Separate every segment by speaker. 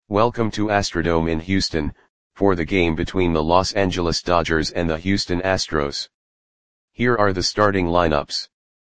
Speaker 1: Welcome to Astrodome in Houston, for the game between the Los Angeles Dodgers and the Houston Astros. Here are the starting lineups.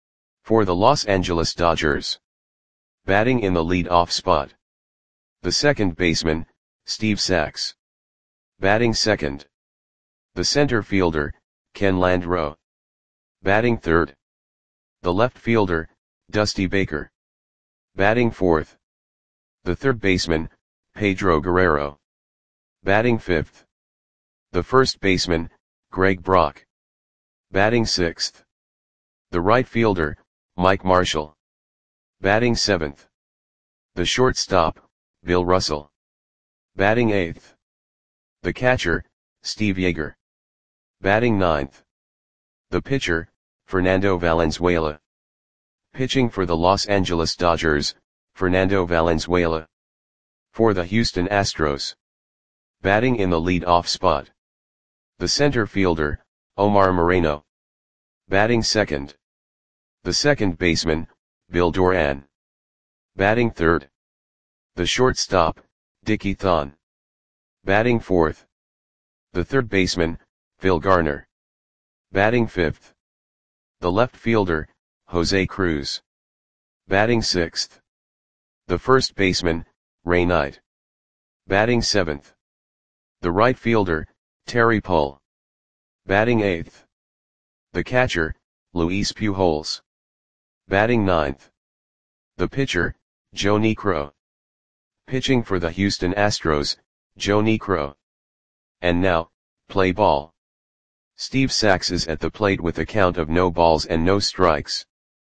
Speaker 1: For the Los Angeles Dodgers. Batting in the lead-off spot. The second baseman, Steve Sax. Batting second. The center fielder, Ken Landreaux. Batting third. The left fielder, Dusty Baker. Batting fourth. The third baseman, Pedro Guerrero. Batting fifth. The first baseman, Greg Brock. Batting sixth. The right fielder, Mike Marshall. Batting seventh. The shortstop, Bill Russell. Batting eighth. The catcher, Steve Yeager. Batting ninth. The pitcher, Fernando Valenzuela. Pitching for the Los Angeles Dodgers, Fernando Valenzuela. For the Houston Astros. Batting in the lead-off spot. The center fielder, Omar Moreno. Batting second. The second baseman, Bill Doran. Batting third. The shortstop, Dickie Thon. Batting fourth. The third baseman, Phil Garner. Batting fifth. The left fielder, Jose Cruz. Batting sixth. The first baseman, Ray Knight. Batting seventh. The right fielder, Terry Pull. Batting eighth. The catcher, Luis Pujols. Batting ninth. The pitcher, Joe Niekro. Pitching for the Houston Astros, Joe Niekro. And now, play ball. Steve Sax is at the plate with a count of no balls and no strikes.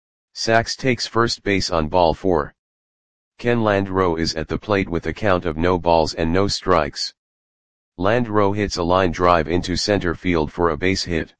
Speaker 1: Sax takes first base on ball 4. Ken Landreaux is at the plate with a count of no balls and no strikes. Landreaux hits a line drive into center field for a base hit.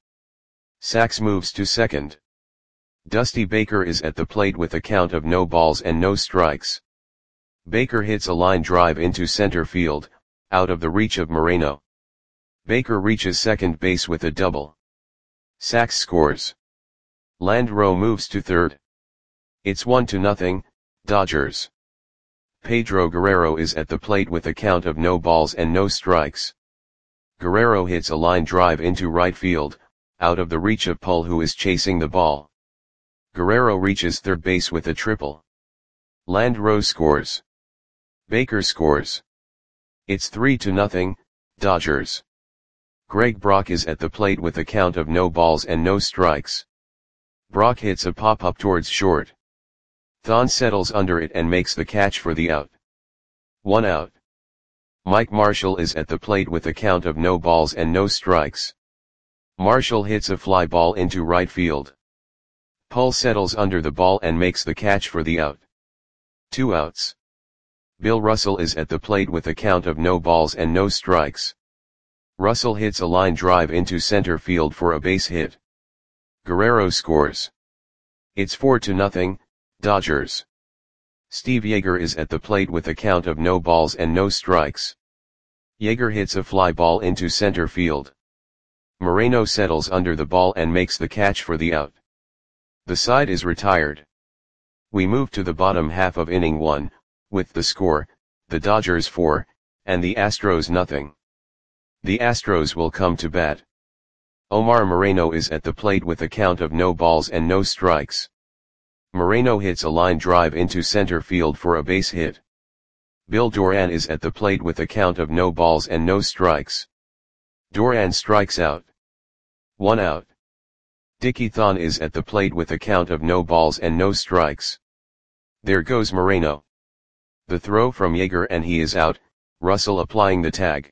Speaker 1: Sax moves to second. Dusty Baker is at the plate with a count of no balls and no strikes. Baker hits a line drive into center field, out of the reach of Moreno. Baker reaches second base with a double. Sax scores. Landreaux moves to third. It's 1-0, Dodgers. Pedro Guerrero is at the plate with a count of no balls and no strikes. Guerrero hits a line drive into right field, out of the reach of Pull, who is chasing the ball. Guerrero reaches third base with a triple. Landreaux scores. Baker scores. It's 3-0, Dodgers. Greg Brock is at the plate with a count of no balls and no strikes. Brock hits a pop-up towards short. Thon settles under it and makes the catch for the out. 1 out. Mike Marshall is at the plate with a count of no balls and no strikes. Marshall hits a fly ball into right field. Pull settles under the ball and makes the catch for the out. 2 outs. Bill Russell is at the plate with a count of no balls and no strikes. Russell hits a line drive into center field for a base hit. Guerrero scores. It's 4-0, Dodgers. Steve Yeager is at the plate with a count of no balls and no strikes. Yeager hits a fly ball into center field. Moreno settles under the ball and makes the catch for the out. The side is retired. We move to the bottom half of inning 1, with the score, the Dodgers 4, and the Astros 0. The Astros will come to bat. Omar Moreno is at the plate with a count of no balls and no strikes. Moreno hits a line drive into center field for a base hit. Bill Doran is at the plate with a count of no balls and no strikes. Doran strikes out. 1 out. Dickie Thon is at the plate with a count of no balls and no strikes. There goes Moreno. The throw from Yeager and he is out, Russell applying the tag.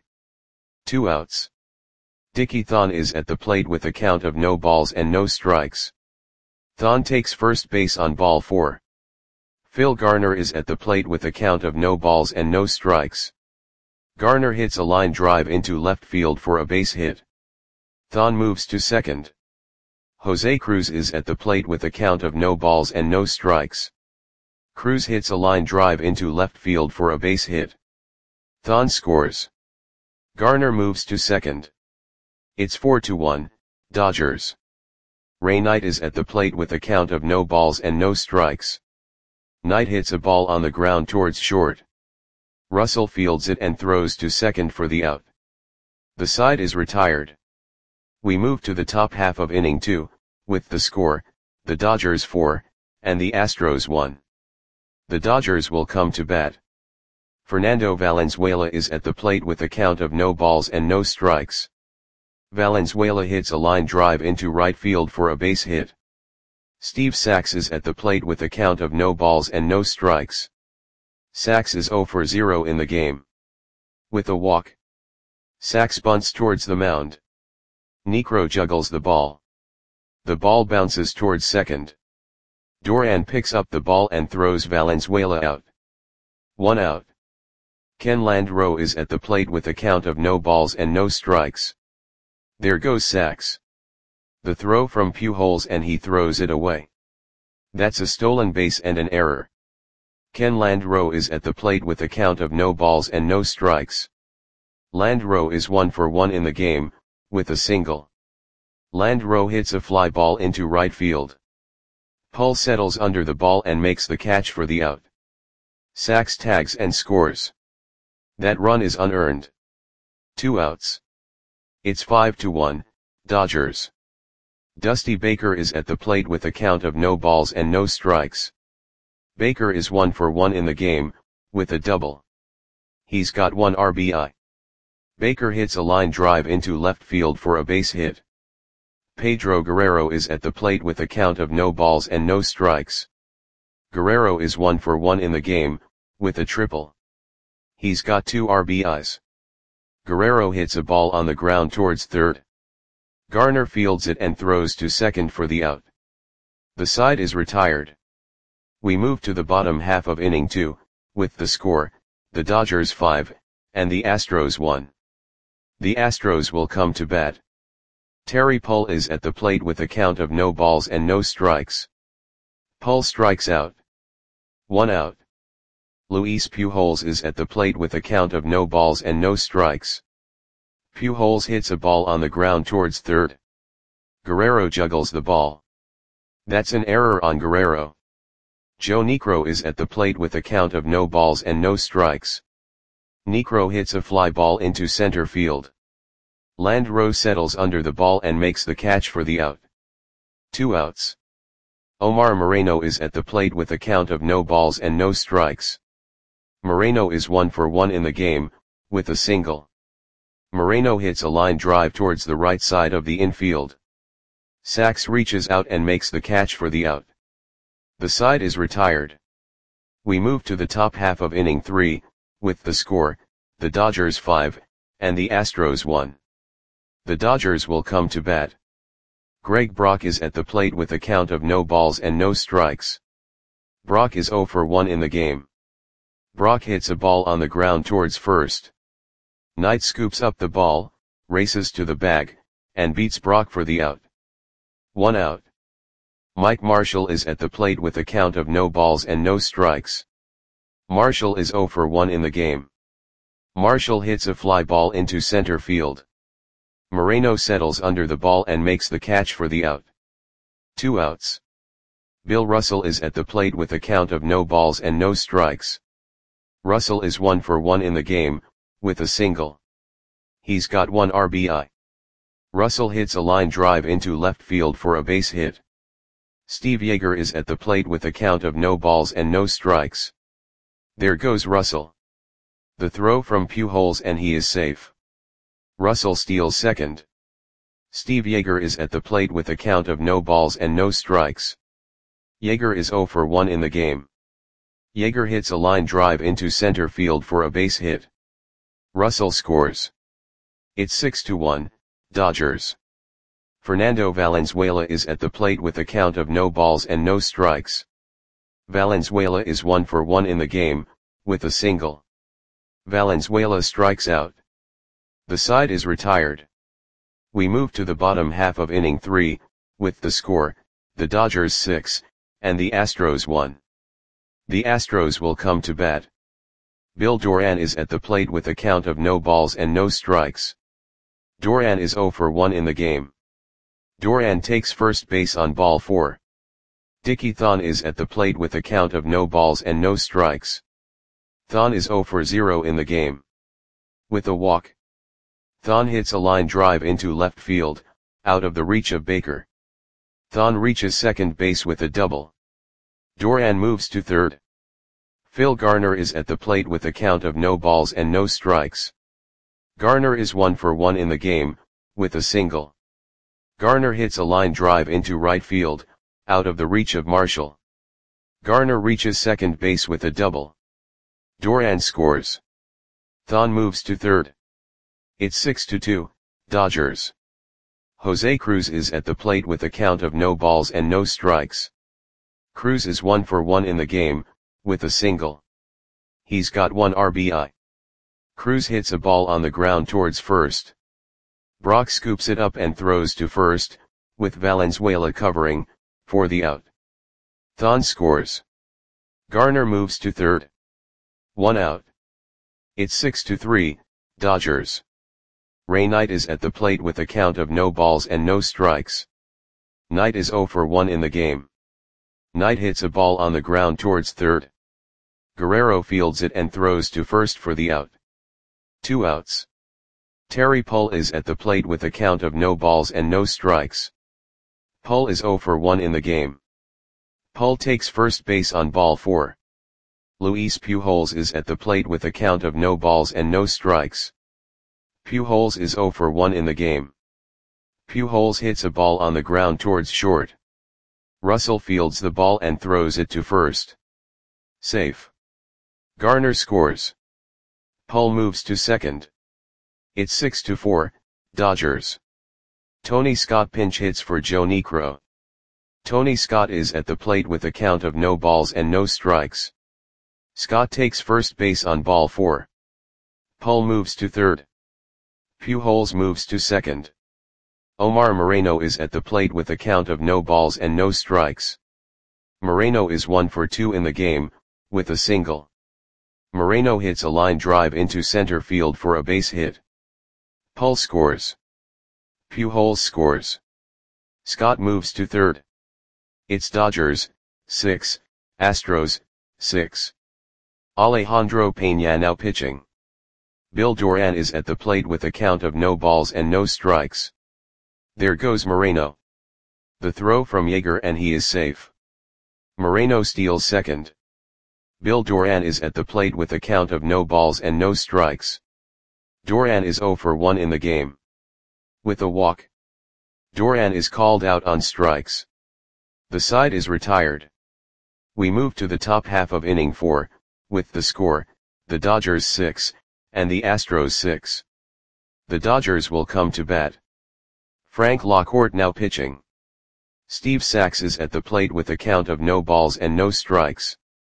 Speaker 1: 2 outs. Dickie Thon is at the plate with a count of no balls and no strikes. Thon takes first base on ball 4. Phil Garner is at the plate with a count of no balls and no strikes. Garner hits a line drive into left field for a base hit. Thon moves to second. Jose Cruz is at the plate with a count of no balls and no strikes. Cruz hits a line drive into left field for a base hit. Thon scores. Garner moves to second. It's 4-1, Dodgers. Ray Knight is at the plate with a count of no balls and no strikes. Knight hits a ball on the ground towards short. Russell fields it and throws to second for the out. The side is retired. We move to the top half of inning 2, with the score, the Dodgers 4, and the Astros 1. The Dodgers will come to bat. Fernando Valenzuela is at the plate with a count of no balls and no strikes. Valenzuela hits a line drive into right field for a base hit. Steve Sax is at the plate with a count of no balls and no strikes. Sax is 0 for 0 in the game. With a walk, Sax bunts towards the mound. Niekro juggles the ball. The ball bounces towards second. Duran picks up the ball and throws Valenzuela out. 1 out. Ken Landreau is at the plate with a count of no balls and no strikes. There goes Sax. The throw from Pujols and he throws it away. That's a stolen base and an error. Ken Landreau is at the plate with a count of no balls and no strikes. Landreau is 1 for 1 in the game, with a single. Landreau hits a fly ball into right field. Pull settles under the ball and makes the catch for the out. Sax tags and scores. That run is unearned. 2 outs. It's 5-1, Dodgers. Dusty Baker is at the plate with a count of no balls and no strikes. Baker is 1 for 1 in the game, with a double. He's got 1 RBI. Baker hits a line drive into left field for a base hit. Pedro Guerrero is at the plate with a count of no balls and no strikes. Guerrero is 1 for 1 in the game, with a triple. He's got 2 RBIs. Guerrero hits a ball on the ground towards third. Garner fields it and throws to second for the out. The side is retired. We move to the bottom half of inning 2, with the score, the Dodgers 5, and the Astros 1. The Astros will come to bat. Terry Pull is at the plate with a count of no balls and no strikes. Pull strikes out. 1 out. Luis Pujols is at the plate with a count of no balls and no strikes. Pujols hits a ball on the ground towards third. Guerrero juggles the ball. That's an error on Guerrero. Joe Niekro is at the plate with a count of no balls and no strikes. Niekro hits a fly ball into center field. Landreau settles under the ball and makes the catch for the out. 2 outs. Omar Moreno is at the plate with a count of no balls and no strikes. Moreno is 1 for 1 in the game, with a single. Moreno hits a line drive towards the right side of the infield. Sax reaches out and makes the catch for the out. The side is retired. We move to the top half of inning 3, with the score, the Dodgers 5, and the Astros 1. The Dodgers will come to bat. Greg Brock is at the plate with a count of no balls and no strikes. Brock is 0 for 1 in the game. Brock hits a ball on the ground towards first. Knight scoops up the ball, races to the bag, and beats Brock for the out. 1 out. Mike Marshall is at the plate with a count of no balls and no strikes. Marshall is 0 for 1 in the game. Marshall hits a fly ball into center field. Moreno settles under the ball and makes the catch for the out. 2 outs. Bill Russell is at the plate with a count of no balls and no strikes. Russell is 1 for 1 in the game, with a single. He's got 1 RBI. Russell hits a line drive into left field for a base hit. Steve Yeager is at the plate with a count of no balls and no strikes. There goes Russell. The throw from Pujols and he is safe. Russell steals second. Steve Yeager is at the plate with a count of no balls and no strikes. Yeager is 0 for 1 in the game. Yeager hits a line drive into center field for a base hit. Russell scores. It's 6-1, Dodgers. Fernando Valenzuela is at the plate with a count of no balls and no strikes. Valenzuela is 1 for 1 in the game, with a single. Valenzuela strikes out. The side is retired. We move to the bottom half of inning 3, with the score, the Dodgers 6, and the Astros 1. The Astros will come to bat. Bill Duran is at the plate with a count of no balls and no strikes. Duran is 0 for 1 in the game. Duran takes first base on ball 4. Dickie Thon is at the plate with a count of no balls and no strikes. Thon is 0 for 0 in the game. With a walk. Thon hits a line drive into left field, out of the reach of Baker. Thon reaches second base with a double. Duran moves to third. Phil Garner is at the plate with a count of no balls and no strikes. Garner is 1 for 1 in the game, with a single. Garner hits a line drive into right field, out of the reach of Marshall. Garner reaches second base with a double. Duran scores. Thon moves to third. It's 6-2, Dodgers. Jose Cruz is at the plate with a count of no balls and no strikes. Cruz is 1 for 1 in the game, with a single. He's got 1 RBI. Cruz hits a ball on the ground towards first. Brock scoops it up and throws to first, with Valenzuela covering, for the out. Thon scores. Garner moves to third. 1 out. It's 6-3, Dodgers. Ray Knight is at the plate with a count of no balls and no strikes. Knight is 0 for 1 in the game. Knight hits a ball on the ground towards third. Guerrero fields it and throws to first for the out. 2 outs. Terry Pull is at the plate with a count of no balls and no strikes. Pull is 0 for 1 in the game. Pull takes first base on ball 4. Luis Pujols is at the plate with a count of no balls and no strikes. Pujols is 0 for 1 in the game. Pujols hits a ball on the ground towards short. Russell fields the ball and throws it to first. Safe. Garner scores. Pull moves to second. It's 6-4, Dodgers. Tony Scott pinch hits for Joe Niekro. Tony Scott is at the plate with a count of no balls and no strikes. Scott takes first base on ball 4. Pull moves to third. Pujols moves to second. Omar Moreno is at the plate with a count of no balls and no strikes. Moreno is 1 for 2 in the game, with a single. Moreno hits a line drive into center field for a base hit. Pull scores. Pujols scores. Scott moves to third. It's Dodgers, 6, Astros, 6. Alejandro Peña now pitching. Bill Duran is at the plate with a count of no balls and no strikes. There goes Moreno. The throw from Yeager and he is safe. Moreno steals second. Bill Duran is at the plate with a count of no balls and no strikes. Duran is 0 for 1 in the game. With a walk. Duran is called out on strikes. The side is retired. We move to the top half of inning 4, with the score, the Dodgers 6, and the Astros 6. The Dodgers will come to bat. Frank Lockhart now pitching. Steve Sax is at the plate with a count of no balls and no strikes.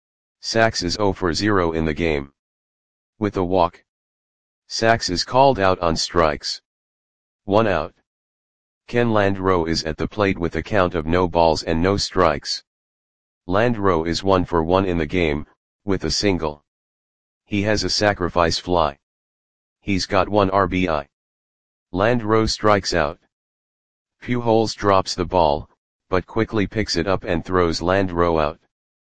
Speaker 1: Sax is 0 for 0 in the game. With a walk. Sax is called out on strikes. 1 out. Ken Landreau is at the plate with a count of no balls and no strikes. Landreau is 1 for 1 in the game, with a single. He has a sacrifice fly. He's got 1 RBI. Landreau strikes out. Pujols drops the ball, but quickly picks it up and throws Landreau out.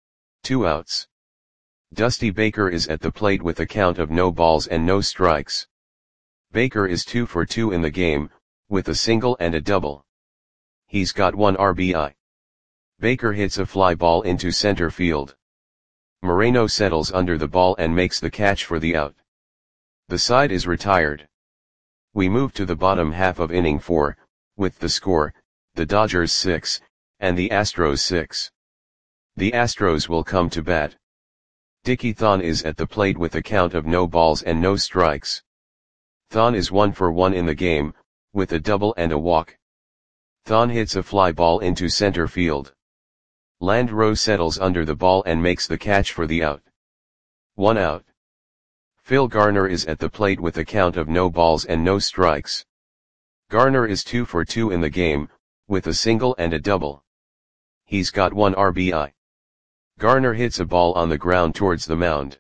Speaker 1: 2 outs. Dusty Baker is at the plate with a count of no balls and no strikes. Baker is 2 for 2 in the game, with a single and a double. He's got 1 RBI. Baker hits a fly ball into center field. Moreno settles under the ball and makes the catch for the out. The side is retired. We move to the bottom half of inning 4, with the score, the Dodgers 6, and the Astros 6. The Astros will come to bat. Dickie Thon is at the plate with a count of no balls and no strikes. Thon is 1 for 1 in the game, with a double and a walk. Thon hits a fly ball into center field. Landreau settles under the ball and makes the catch for the out. 1 out. Phil Garner is at the plate with a count of no balls and no strikes. Garner is 2 for 2 in the game, with a single and a double. He's got 1 RBI. Garner hits a ball on the ground towards the mound.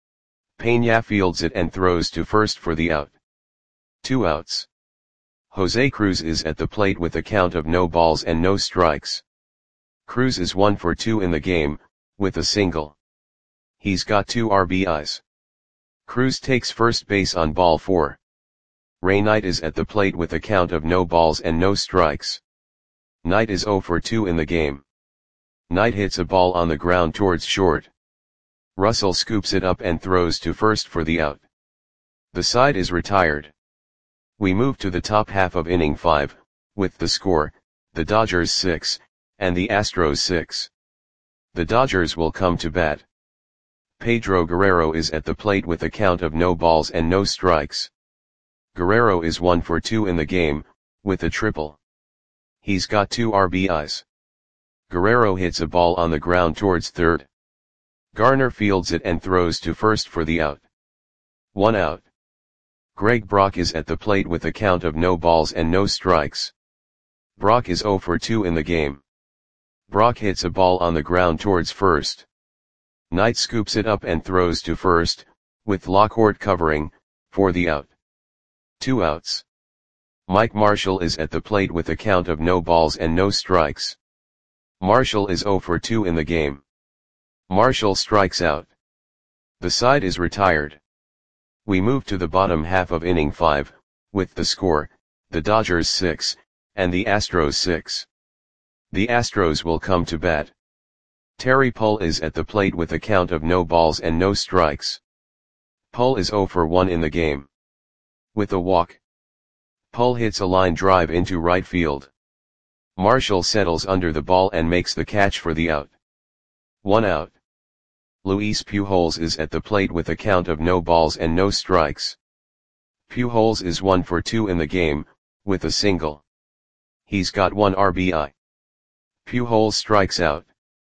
Speaker 1: Peña fields it and throws to first for the out. 2 outs. Jose Cruz is at the plate with a count of no balls and no strikes. Cruz is 1 for 2 in the game, with a single. He's got 2 RBIs. Cruz takes first base on ball 4. Ray Knight is at the plate with a count of no balls and no strikes. Knight is 0 for 2 in the game. Knight hits a ball on the ground towards short. Russell scoops it up and throws to first for the out. The side is retired. We move to the top half of inning 5, with the score, the Dodgers 6, and the Astros 6. The Dodgers will come to bat. Pedro Guerrero is at the plate with a count of no balls and no strikes. Guerrero is 1 for 2 in the game, with a triple. He's got 2 RBIs. Guerrero hits a ball on the ground towards third. Garner fields it and throws to first for the out. 1 out. Greg Brock is at the plate with a count of no balls and no strikes. Brock is 0 for 2 in the game. Brock hits a ball on the ground towards first. Knight scoops it up and throws to first, with Lockhart covering, for the out. 2 outs. Mike Marshall is at the plate with a count of no balls and no strikes. Marshall is 0 for 2 in the game. Marshall strikes out. The side is retired. We move to the bottom half of inning 5, with the score, the Dodgers 6, and the Astros 6. The Astros will come to bat. Terry Pull is at the plate with a count of no balls and no strikes. Pull is 0 for 1 in the game. With a walk. Pull hits a line drive into right field. Marshall settles under the ball and makes the catch for the out. 1 out. Luis Pujols is at the plate with a count of no balls and no strikes. Pujols is 1 for 2 in the game, with a single. He's got 1 RBI. Pujols strikes out.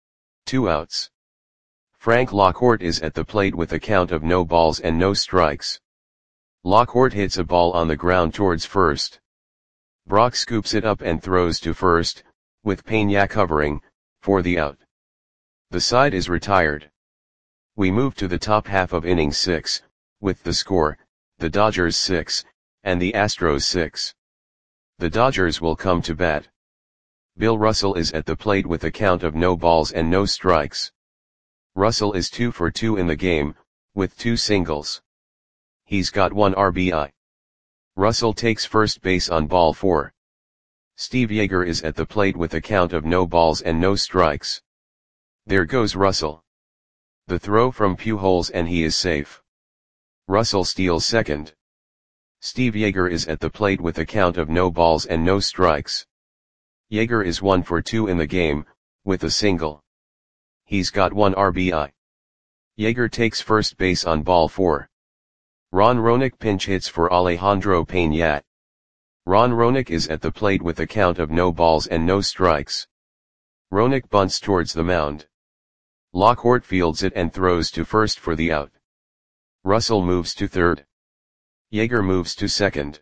Speaker 1: 2 outs. Frank Lockhart is at the plate with a count of no balls and no strikes. Lockhart hits a ball on the ground towards first. Brock scoops it up and throws to first, with Peña covering, for the out. The side is retired. We move to the top half of inning 6, with the score, the Dodgers 6, and the Astros 6. The Dodgers will come to bat. Bill Russell is at the plate with a count of no balls and no strikes. Russell is 2 for 2 in the game, with 2 singles. He's got 1 RBI. Russell takes first base on ball 4. Steve Yeager is at the plate with a count of no balls and no strikes. There goes Russell. The throw from Pujols and he is safe. Russell steals second. Steve Yeager is at the plate with a count of no balls and no strikes. Yeager is 1 for 2 in the game, with a single. He's got 1 RBI. Yeager takes first base on ball 4. Ron Roenick pinch hits for Alejandro Peña. Ron Roenick is at the plate with a count of no balls and no strikes. Roenick bunts towards the mound. Lockhart fields it and throws to first for the out. Russell moves to third. Yeager moves to second.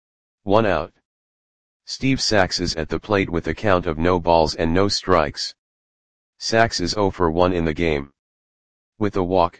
Speaker 1: 1 out. Steve Sax is at the plate with a count of no balls and no strikes. Sax is 0 for 1 in the game. With a walk.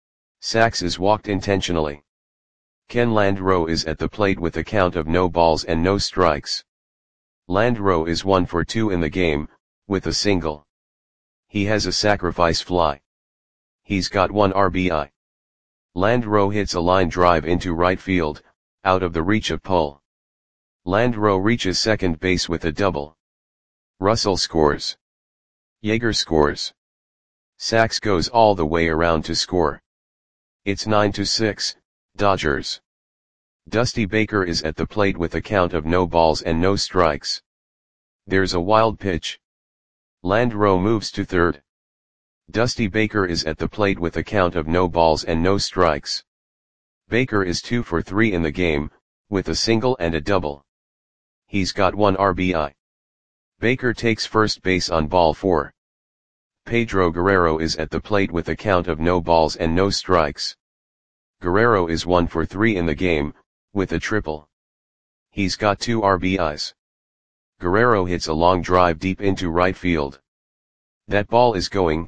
Speaker 1: Sax is walked intentionally. Ken Landreau is at the plate with a count of no balls and no strikes. Landreau is 1 for 2 in the game, with a single. He has a sacrifice fly. He's got 1 RBI. Landreau hits a line drive into right field, out of the reach of Pull. Landreau reaches second base with a double. Russell scores. Yeager scores. Sax goes all the way around to score. It's 9-6, Dodgers. Dusty Baker is at the plate with a count of no balls and no strikes. There's a wild pitch. Landreau moves to third. Dusty Baker is at the plate with a count of no balls and no strikes. Baker is 2 for 3 in the game, with a single and a double. He's got 1 RBI. Baker takes first base on ball 4. Pedro Guerrero is at the plate with a count of no balls and no strikes. Guerrero is 1 for 3 in the game, with a triple. He's got 2 RBIs. Guerrero hits a long drive deep into right field. That ball is gone.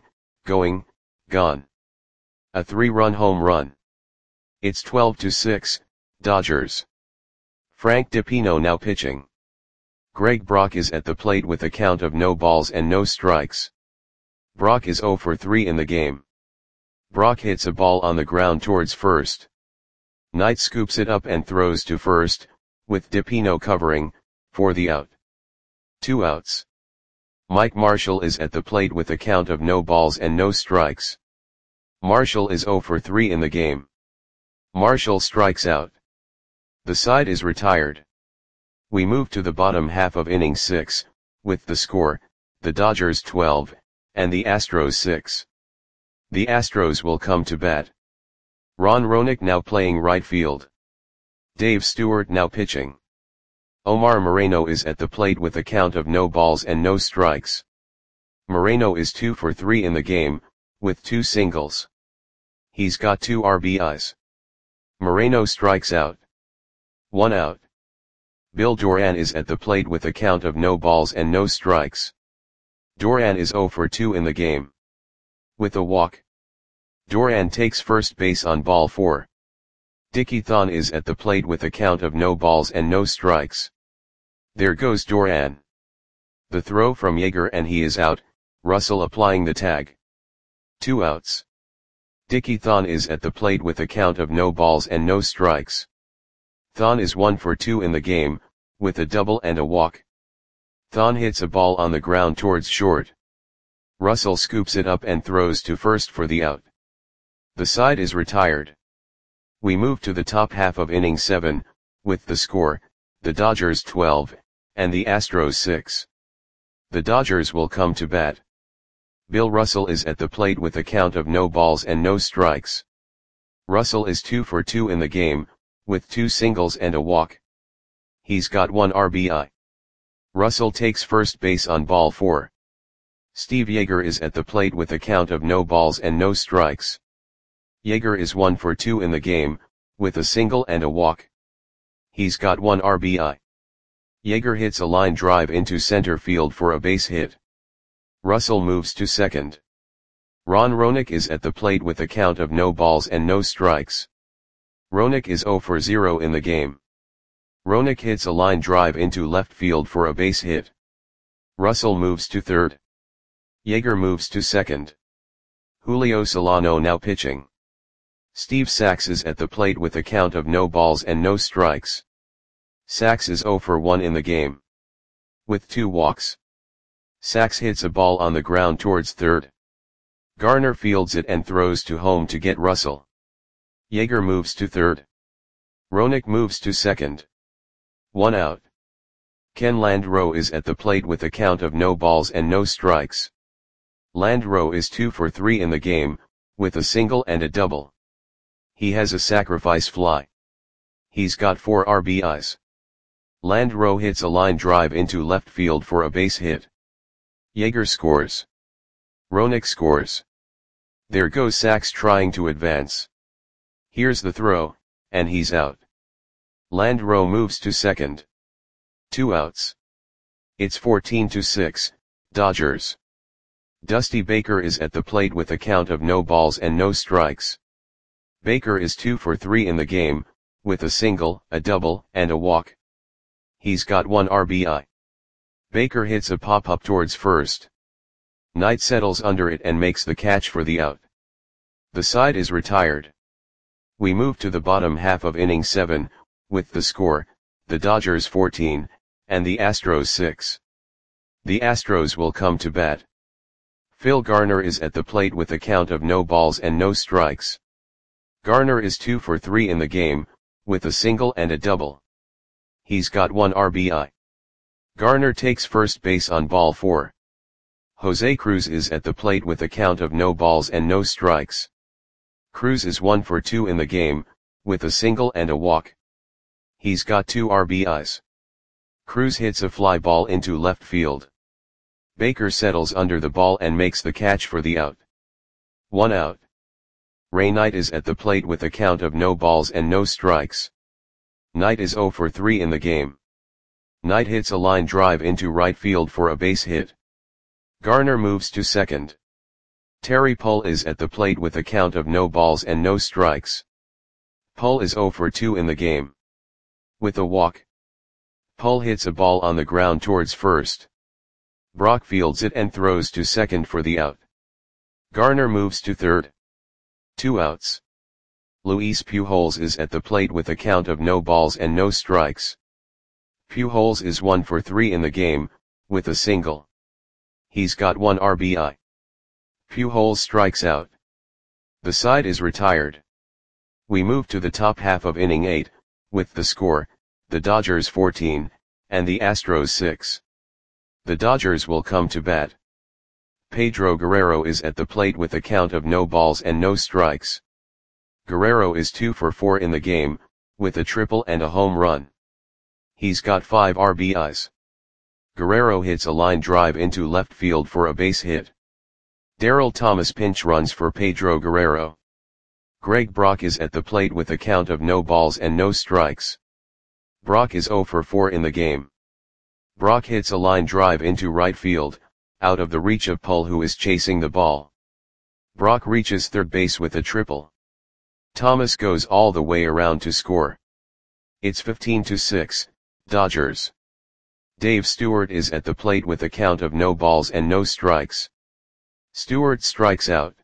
Speaker 1: A 3-run home run. It's 12-6, Dodgers. Frank DiPino now pitching. Greg Brock is at the plate with a count of no balls and no strikes. Brock is 0 for 3 in the game. Brock hits a ball on the ground towards first. Knight scoops it up and throws to first, with DePino covering, for the out. 2 outs. Mike Marshall is at the plate with a count of no balls and no strikes. Marshall is 0 for 3 in the game. Marshall strikes out. The side is retired. We move to the bottom half of inning 6, with the score, the Dodgers 12, and the Astros 6. The Astros will come to bat. Ron Roenick now playing right field. Dave Stewart now pitching. Omar Moreno is at the plate with a count of no balls and no strikes. Moreno is 2 for 3 in the game, with 2 singles. He's got 2 RBIs. Moreno strikes out. 1 out. Bill Doran is at the plate with a count of no balls and no strikes. Doran is 0 for 2 in the game. With a walk. Doran takes first base on ball 4. Dickie Thon is at the plate with a count of no balls and no strikes. There goes Doran. The throw from Yeager and he is out, Russell applying the tag. 2 outs. Dickie Thon is at the plate with a count of no balls and no strikes. Thon is 1 for 2 in the game, with a double and a walk. Thon hits a ball on the ground towards short. Russell scoops it up and throws to first for the out. The side is retired. We move to the top half of inning 7, with the score, the Dodgers 12, and the Astros 6. The Dodgers will come to bat. Bill Russell is at the plate with a count of no balls and no strikes. Russell is 2 for 2 in the game, with 2 singles and a walk. He's got 1 RBI. Russell takes first base on ball 4. Steve Yeager is at the plate with a count of no balls and no strikes. Yeager is 1 for 2 in the game, with a single and a walk. He's got 1 RBI. Yeager hits a line drive into center field for a base hit. Russell moves to second. Ron Roenick is at the plate with a count of no balls and no strikes. Roenick is 0 for 0 in the game. Roenick hits a line drive into left field for a base hit. Russell moves to third. Yeager moves to second. Julio Solano now pitching. Steve Sax is at the plate with a count of no balls and no strikes. Sax is 0 for 1 in the game. With 2 walks. Sax hits a ball on the ground towards third. Garner fields it and throws to home to get Russell. Yeager moves to third. Roenick moves to second. 1 out. Ken Landreau is at the plate with a count of no balls and no strikes. Landreau is 2 for 3 in the game, with a single and a double. He has a sacrifice fly. He's got 4 RBIs. Landreau hits a line drive into left field for a base hit. Yeager scores. Roenick scores. There goes Sax trying to advance. Here's the throw, and he's out. Landreau moves to second. 2 outs. It's 14-6, Dodgers. Dusty Baker is at the plate with a count of no balls and no strikes. Baker is 2 for 3 in the game, with a single, a double, and a walk. He's got 1 RBI. Baker hits a pop-up towards first. Knight settles under it and makes the catch for the out. The side is retired. We move to the bottom half of inning 7, with the score, the Dodgers 14, and the Astros 6. The Astros will come to bat. Phil Garner is at the plate with a count of no balls and no strikes. Garner is 2 for 3 in the game, with a single and a double. He's got 1 RBI. Garner takes first base on ball 4. Jose Cruz is at the plate with a count of no balls and no strikes. Cruz is 1 for 2 in the game, with a single and a walk. He's got 2 RBIs. Cruz hits a fly ball into left field. Baker settles under the ball and makes the catch for the out. 1 out. Ray Knight is at the plate with a count of no balls and no strikes. Knight is 0 for 3 in the game. Knight hits a line drive into right field for a base hit. Garner moves to second. Terry Pull is at the plate with a count of no balls and no strikes. Pull is 0 for 2 in the game. With a walk. Pull hits a ball on the ground towards first. Brock fields it and throws to second for the out. Garner moves to third. 2 outs. Luis Pujols is at the plate with a count of no balls and no strikes. Pujols is 1 for 3 in the game, with a single. He's got 1 RBI. Pujols strikes out. The side is retired. We move to the top half of inning 8, with the score, the Dodgers 14, and the Astros 6. The Dodgers will come to bat. Pedro Guerrero is at the plate with a count of no balls and no strikes. Guerrero is 2 for 4 in the game, with a triple and a home run. He's got 5 RBIs. Guerrero hits a line drive into left field for a base hit. Darryl Thomas pinch runs for Pedro Guerrero. Greg Brock is at the plate with a count of no balls and no strikes. Brock is 0 for 4 in the game. Brock hits a line drive into right field, out of the reach of Pull, who is chasing the ball. Brock reaches third base with a triple. Thomas goes all the way around to score. It's 15-6, Dodgers. Dave Stewart is at the plate with a count of no balls and no strikes. Stewart strikes out.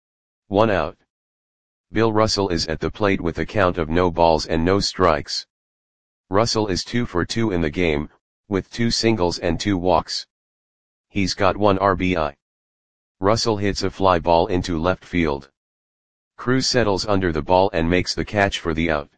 Speaker 1: 1 out. Bill Russell is at the plate with a count of no balls and no strikes. Russell is 2 for 2 in the game, with 2 singles and 2 walks. He's got 1 RBI. Russell hits a fly ball into left field. Cruz settles under the ball and makes the catch for the out.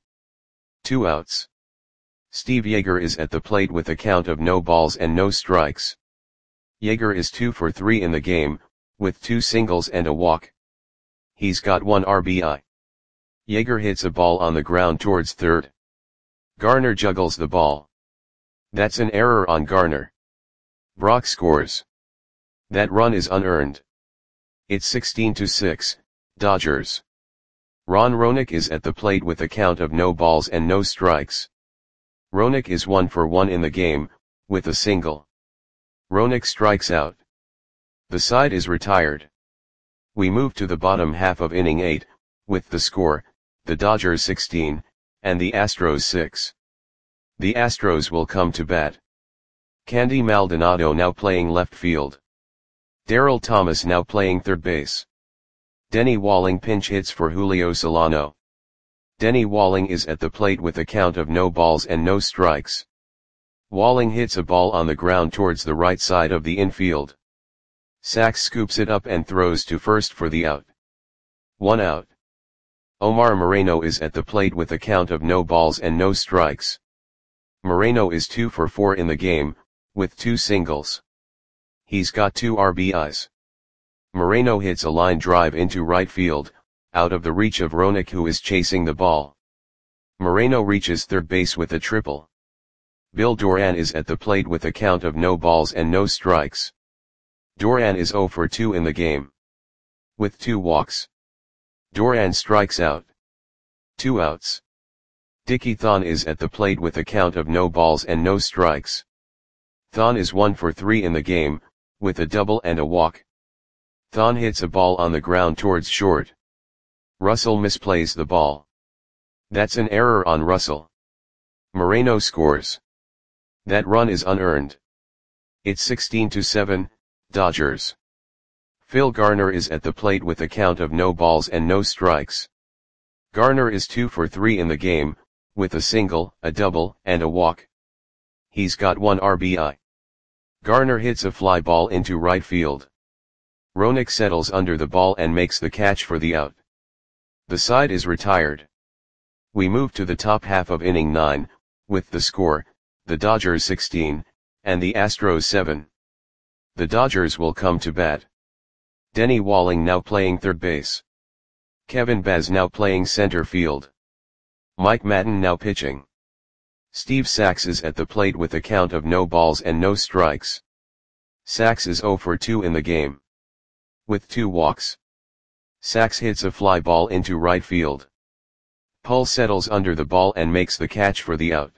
Speaker 1: 2 outs. Steve Yeager is at the plate with a count of no balls and no strikes. Yeager is 2 for 3 in the game, with 2 singles and a walk. He's got 1 RBI. Yeager hits a ball on the ground towards third. Garner juggles the ball. That's an error on Garner. Brock scores. That run is unearned. It's 16-6, Dodgers. Ron Roenick is at the plate with a count of no balls and no strikes. Roenick is 1 for 1 in the game, with a single. Roenick strikes out. The side is retired. We move to the bottom half of inning 8, with the score, the Dodgers 16, and the Astros 6. The Astros will come to bat. Candy Maldonado now playing left field. Darryl Thomas now playing third base. Denny Walling pinch hits for Julio Solano. Denny Walling is at the plate with a count of no balls and no strikes. Walling hits a ball on the ground towards the right side of the infield. Sachs scoops it up and throws to first for the out. 1 out. Omar Moreno is at the plate with a count of no balls and no strikes. Moreno is 2 for 4 in the game, with 2 singles. He's got 2 RBIs. Moreno hits a line drive into right field, out of the reach of Roenick, who is chasing the ball. Moreno reaches third base with a triple. Bill Doran is at the plate with a count of no balls and no strikes. Doran is 0 for 2 in the game, with 2 walks. Doran strikes out. 2 outs. Dickie Thon is at the plate with a count of no balls and no strikes. Thon is 1 for 3 in the game, with a double and a walk. Thon hits a ball on the ground towards short. Russell misplays the ball. That's an error on Russell. Moreno scores. That run is unearned. It's 16-7, Dodgers. Phil Garner is at the plate with a count of no balls and no strikes. Garner is 2 for 3 in the game, with a single, a double, and a walk. He's got 1 RBI. Garner hits a fly ball into right field. Roenick settles under the ball and makes the catch for the out. The side is retired. We move to the top half of inning 9, with the score, the Dodgers 16, and the Astros 7. The Dodgers will come to bat. Denny Walling now playing third base. Kevin Baz now playing center field. Mike Madden now pitching. Steve Sachs is at the plate with a count of no balls and no strikes. Sachs is 0 for 2 in the game, with 2 walks. Sachs hits a fly ball into right field. Pull settles under the ball and makes the catch for the out.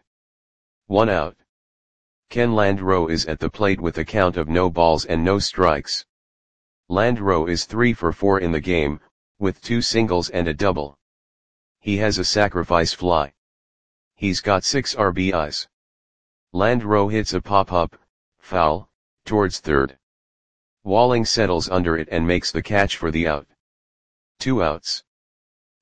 Speaker 1: 1 out. Ken Landreau is at the plate with a count of no balls and no strikes. Landreau is 3 for 4 in the game, with 2 singles and a double. He has a sacrifice fly. He's got 6 RBIs. Landreau hits a pop-up, foul, towards third. Walling settles under it and makes the catch for the out. 2 outs.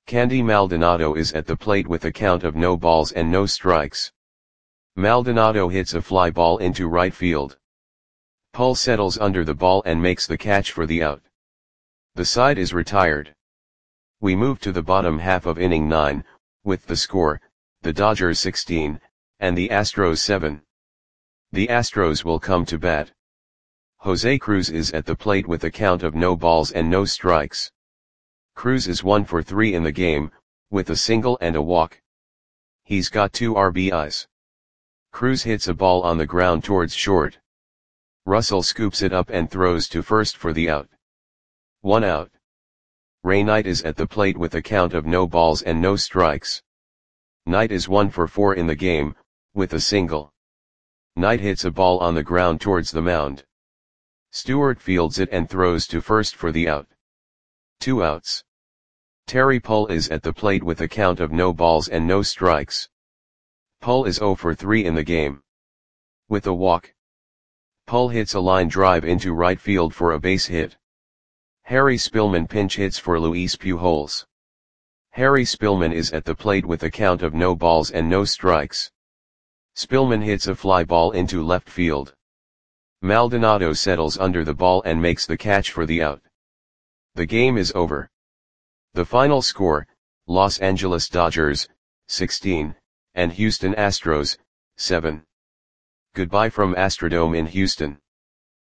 Speaker 1: Candy Maldonado is at the plate with a count of no balls and no strikes. Maldonado hits a fly ball into right field. Pull settles under the ball and makes the catch for the out. The side is retired. We move to the bottom half of inning 9, with the score, the Dodgers 16, and the Astros 7. The Astros will come to bat. Jose Cruz is at the plate with a count of no balls and no strikes. Cruz is 1 for 3 in the game, with a single and a walk. He's got 2 RBIs. Cruz hits a ball on the ground towards short. Russell scoops it up and throws to first for the out. 1 out. Ray Knight is at the plate with a count of no balls and no strikes. Knight is 1 for 4 in the game, with a single. Knight hits a ball on the ground towards the mound. Stewart fields it and throws to first for the out. 2 outs. Terry Pull is at the plate with a count of no balls and no strikes. Pull is 0 for 3 in the game. With a walk. Pull hits a line drive into right field for a base hit. Harry Spillman pinch hits for Luis Pujols. Harry Spillman is at the plate with a count of no balls and no strikes. Spillman hits a fly ball into left field. Maldonado settles under the ball and makes the catch for the out. The game is over. The final score, Los Angeles Dodgers, 16, and Houston Astros, 7. Goodbye from Astrodome in Houston.